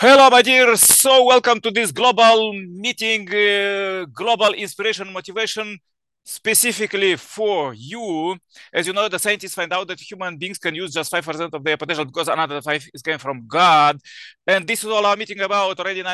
Hello, my dear. So, welcome to this global meeting, global inspiration motivation, specifically for you. As you know, the scientists find out that human beings can use just 5% of their potential because another 5 is coming from God. And this is all our meeting about. Already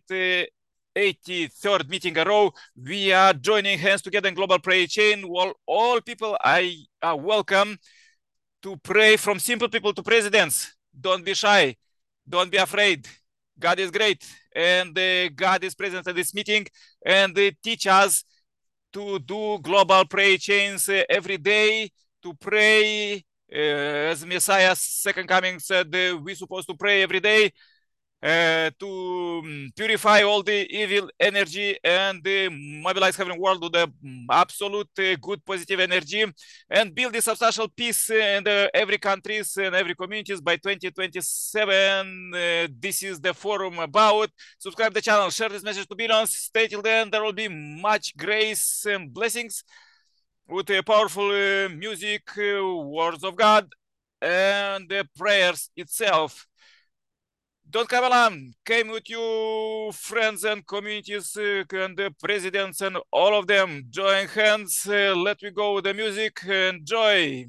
983rd meeting a row. We are joining hands together in global prayer chain. All people are welcome to pray, from simple people to presidents. Don't be shy. Don't be afraid. God is great, and God is present at this meeting, and teach us to do global prayer chains every day, to pray as Messiah's second coming said, we're supposed to pray every day to purify all the evil energy and mobilize heaven world with the absolute good positive energy and build the substantial peace in every countries and every communities by 2027. This is the forum about. Subscribe the channel, share this message to billions. Stay till then. There will be much grace and blessings with powerful music, words of God, and the prayers itself. Don't come alone. Came with you, friends and communities and the presidents and all of them. Join hands. Let me go with the music. Enjoy.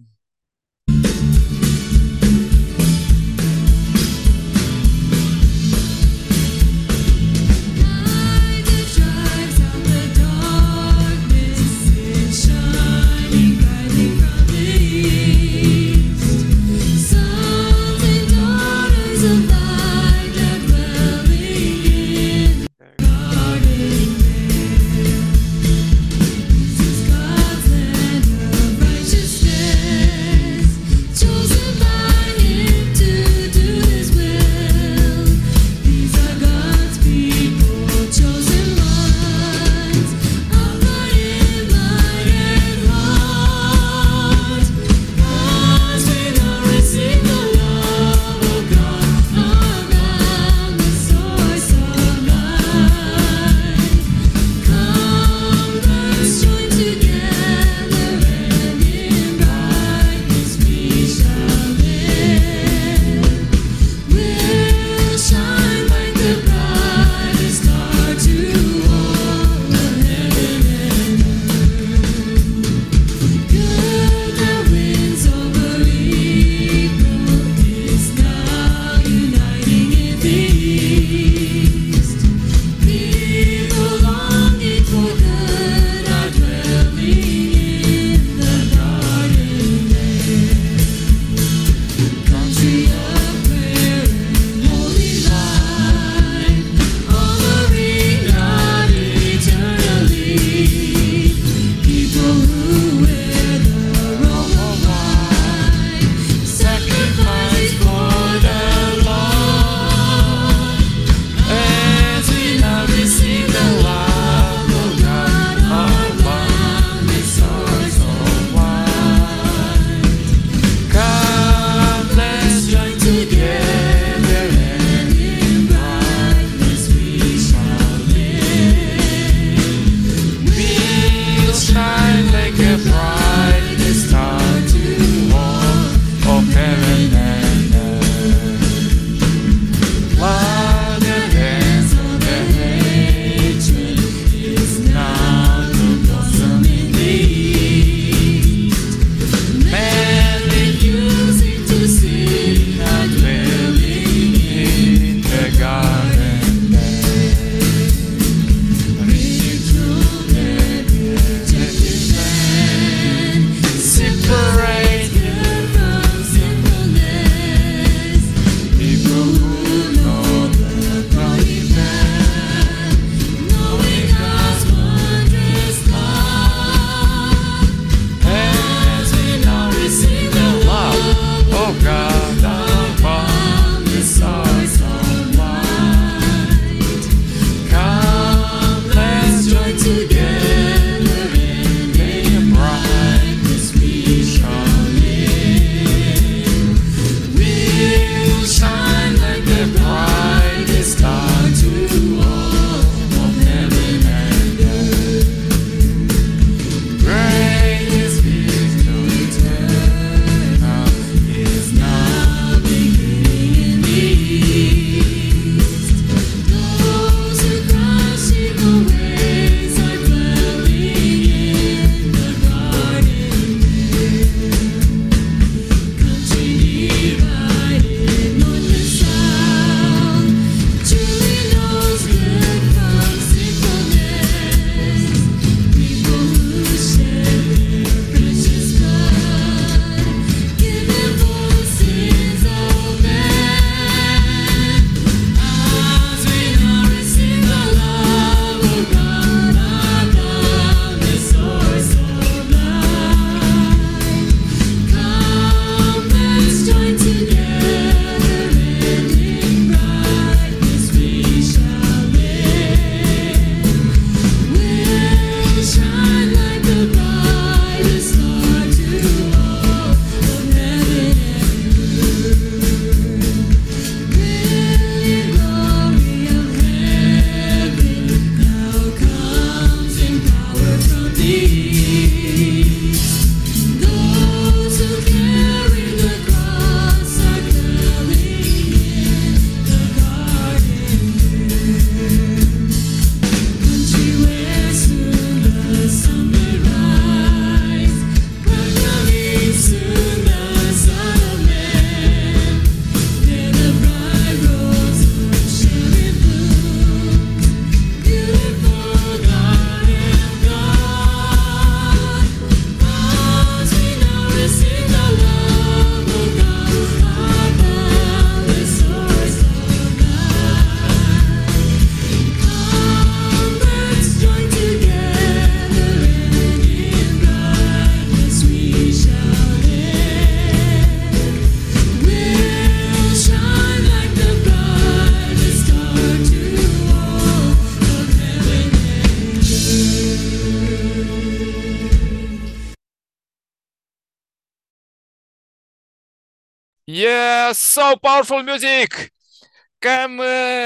Yes, so powerful music. Come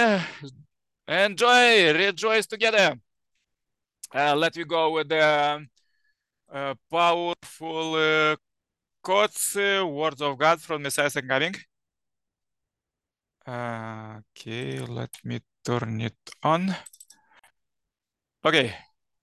enjoy, rejoice together. Let me go with the powerful quotes, words of God from Messiah Second Coming. Okay, let me turn it on. Okay.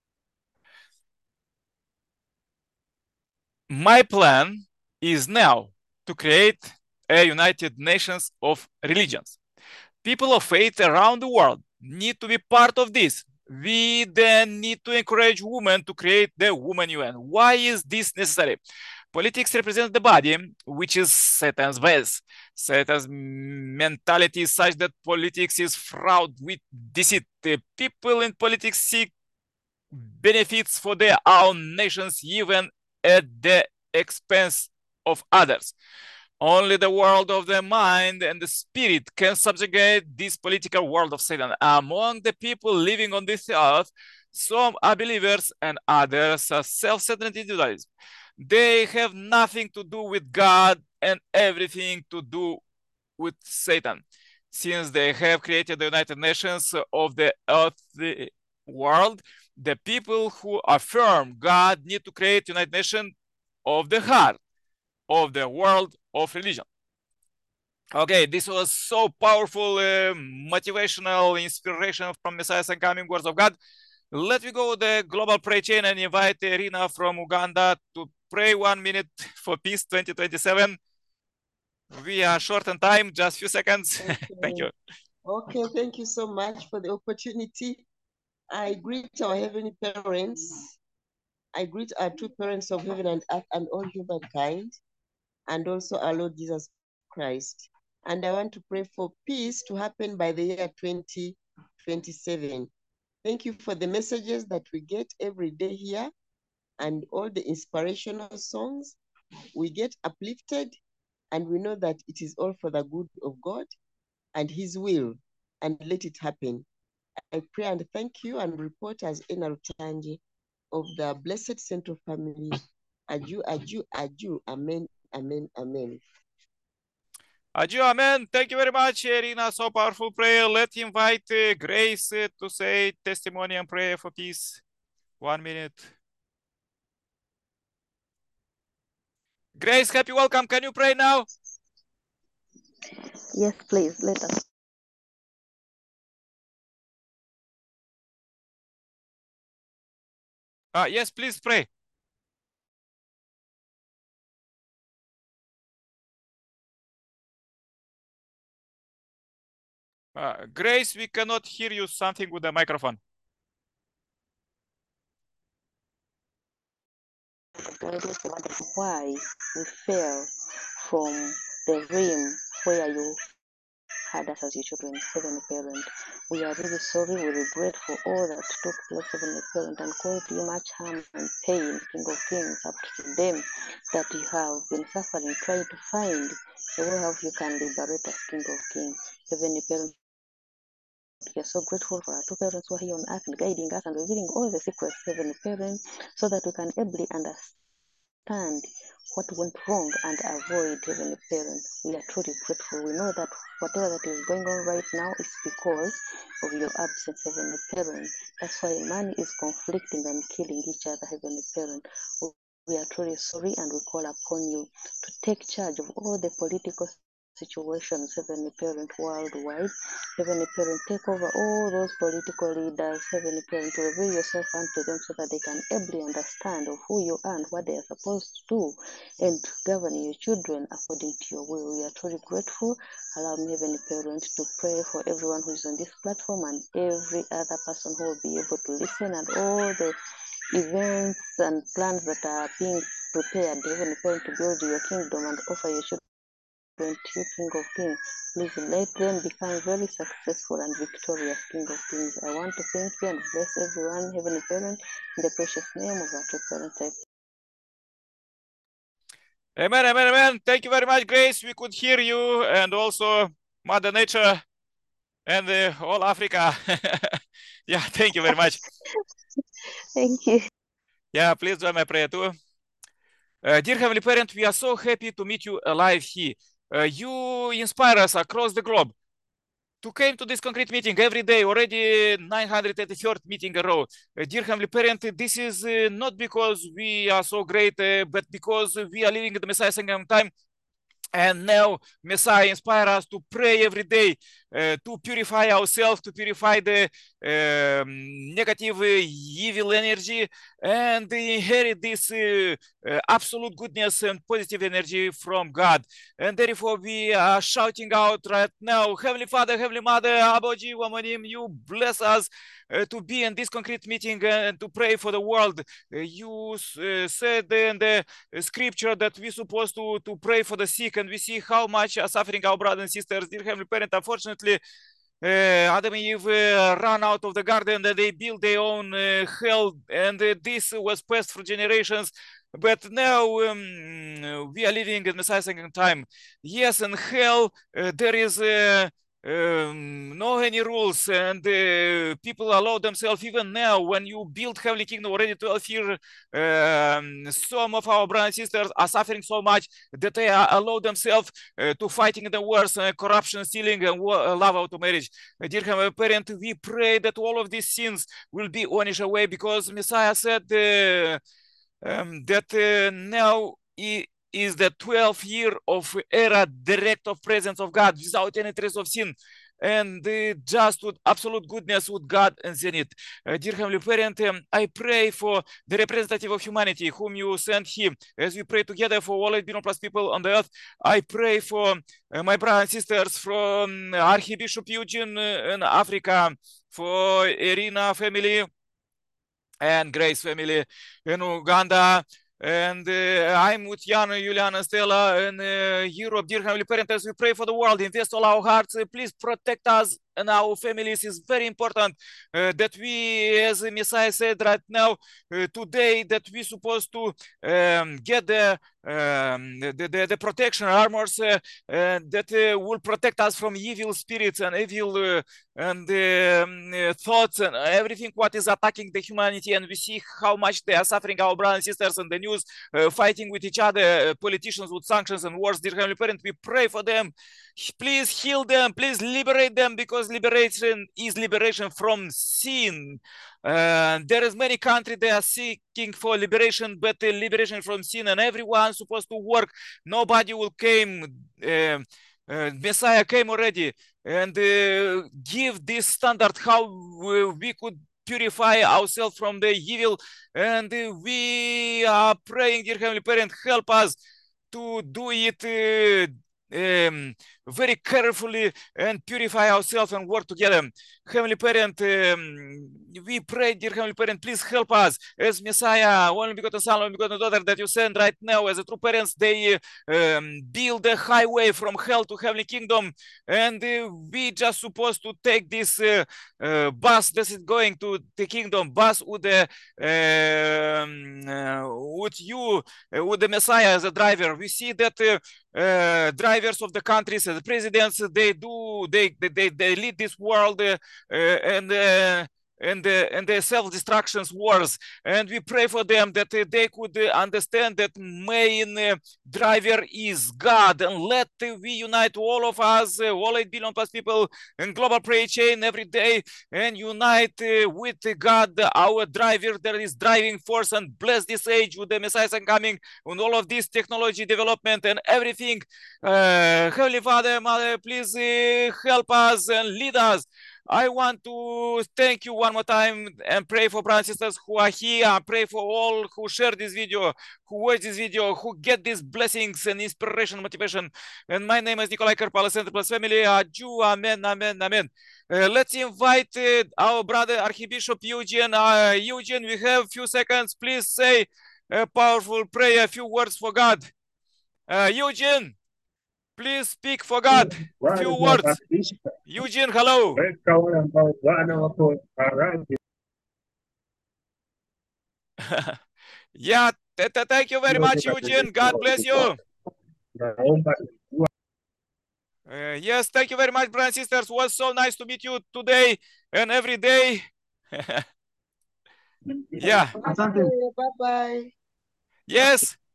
My plan is now to create a United Nations of religions. People of faith around the world need to be part of this. We then need to encourage women to create the Women UN. Why is this necessary? Politics represents the body, which is Satan's base. Satan's mentality is such that politics is fraught with deceit. The people in politics seek benefits for their own nations, even at the expense of others. Only the world of the mind and the spirit can subjugate this political world of Satan. Among the people living on this earth, some are believers and others are self-centered individuals. They have nothing to do with God and everything to do with Satan. Since they have created the United Nations of the earthly world, the people who affirm God need to create United Nations of the heart, of the world of religion. Okay, this was so powerful, motivational inspiration from Messiah and Coming Words of God. Let me go the global prayer chain and invite Irina from Uganda to pray 1 minute for peace 2027. We are short on time, just few seconds. Okay. Thank you. Okay, thank you so much for the opportunity. I greet our heavenly parents. I greet our two parents of heaven and earth and all humankind, and also our Lord Jesus Christ. And I want to pray for peace to happen by the year 2027. Thank you for the messages that we get every day here and all the inspirational songs. We get uplifted and we know that it is all for the good of God and His will, and let it happen. I pray and thank you and report as Ena Rutanji of the Blessed Central Family. Aju, aju, aju. Amen, amen, amen. Aju, amen. Thank you very much, Irina. So powerful prayer. Let's invite Grace to say testimony and prayer for peace. 1 minute. Grace, happy welcome. Can you pray now? Yes, please, let us. Yes, please pray. Grace, we cannot hear you something with the microphone. Why we fell from the rim where you had us as your children, Heavenly Parent. We are really sorry, we regret for all that took place, Heavenly Parent, and caused you much harm and pain, King of Kings, up to them that you have been suffering, trying to find a way how you can liberate us, King of Kings. Heavenly Parent, we are so grateful for our two parents who are here on earth and guiding us and revealing all the secrets, Heavenly Parent, so that we can ably understand what went wrong and avoid, Heavenly Parent. We are truly grateful. We know that whatever that is going on right now is because of your absence, Heavenly Parent. That's why man is conflicting and killing each other, Heavenly Parent. We are truly sorry and we call upon you to take charge of all the political situations, Heavenly Parent, worldwide. Heavenly Parent, take over all those political leaders, Heavenly Parent, to reveal yourself unto them so that they can ably understand of who you are and what they are supposed to do and govern your children according to your will. We are truly grateful. Allow me, Heavenly Parent, to pray for everyone who is on this platform and every other person who will be able to listen and all the events and plans that are being prepared, Heavenly Parent, to build your kingdom and offer your children to you, King of Kings. Please let them become very successful and victorious, King of Kings. I want to thank you and bless everyone, Heavenly Parent, in the precious name of our two parents. Amen, amen, amen. Thank you very much, Grace. We could hear you and also Mother Nature and all Africa. Yeah, thank you very much. Thank you. Yeah, please join my prayer too. Dear Heavenly Parent, we are so happy to meet you alive here. You inspire us across the globe to came to this concrete meeting every day, already 983rd meeting a row. Dear Heavenly Parent, this is not because we are so great, but because we are living in the Messiah Kingdom time. And now Messiah inspire us to pray every day, to purify ourselves, to purify the negative, evil energy, and inherit this absolute goodness and positive energy from God. And therefore we are shouting out right now, Heavenly Father, Heavenly Mother, Aboji Wamanim, you bless us to be in this concrete meeting and to pray for the world. You said in the scripture that we're supposed to pray for the sick, and we see how much are suffering our brothers and sisters. Dear Heavenly Parent, unfortunately, Adam and Eve ran out of the garden and they built their own hell, and this was passed through generations. But now we are living in Messiah's second time. Yes, in hell there is no any rules, and people allow themselves. Even now, when you build Heavenly Kingdom already 12 years, some of our brothers and sisters are suffering so much that they allow themselves to fighting in the wars, corruption, stealing, and love out of marriage. Dear Heavenly Parent, we pray that all of these sins will be vanished away, because Messiah said that now is the 12th year of era direct of presence of God without any trace of sin, and just with absolute goodness with God and zenith. Dear Heavenly Parent, I pray for the representative of humanity whom you sent him. As we pray together for all 8 billion plus people on the earth, I pray for my brothers and sisters from Archbishop Eugene in Africa, for Irina family and Grace family in Uganda, and I'm with Jan, Juliana, Stella in Europe. Dear Heavenly Parent, as we pray for the world, invest all our hearts, please protect us and our families. Is very important that we, as Messiah said right now, today, that we're supposed to get the protection armors that will protect us from evil spirits and evil thoughts and everything what is attacking the humanity. And we see how much they are suffering, our brothers and sisters in the news, fighting with each other, politicians with sanctions and wars. Dear Heavenly Parent, we pray for them. Please heal them, please liberate them, because liberation is liberation from sin. There is many countries they are seeking for liberation, but liberation from sin, and everyone supposed to work. Nobody will came. Messiah came already and give this standard how we could purify ourselves from the evil. And we are praying, dear Heavenly Parent, help us to do it very carefully and purify ourselves and work together. Heavenly Parent, we pray, dear Heavenly Parent, please help us as Messiah, only begotten Son, only begotten daughter that you send right now as a true parents. They build a highway from hell to Heavenly Kingdom, and we just supposed to take this bus that is going to the kingdom, bus with the with you, with the Messiah as a driver. We see that drivers of the countries, the presidents, they lead this world and the self-destructions wars, and we pray for them that they could understand that main driver is God, and let we unite all of us, all 8 billion plus people in global prayer chain every day, and unite with God, our driver that is driving force, and bless this age with the Messiah coming and all of this technology development and everything. Heavenly Father, Mother, please help us and lead us. I want to thank you one more time and pray for brothers and sisters who are here. I pray for all who share this video, who watch this video, who get these blessings and inspiration, motivation. And my name is Nikolai Karpala, Center Plus Family. Jew, amen, amen, amen. Let's invite our brother Archbishop Eugene. Eugene, we have a few seconds. Please say a powerful prayer, a few words for God. Eugene, please speak for God. Few words. Eugene, hello. Yeah, thank you very much, Eugene. God bless you. Yes, thank you very much, brothers and sisters. It was so nice to meet you today and every day. Yeah. Bye-bye. Yes.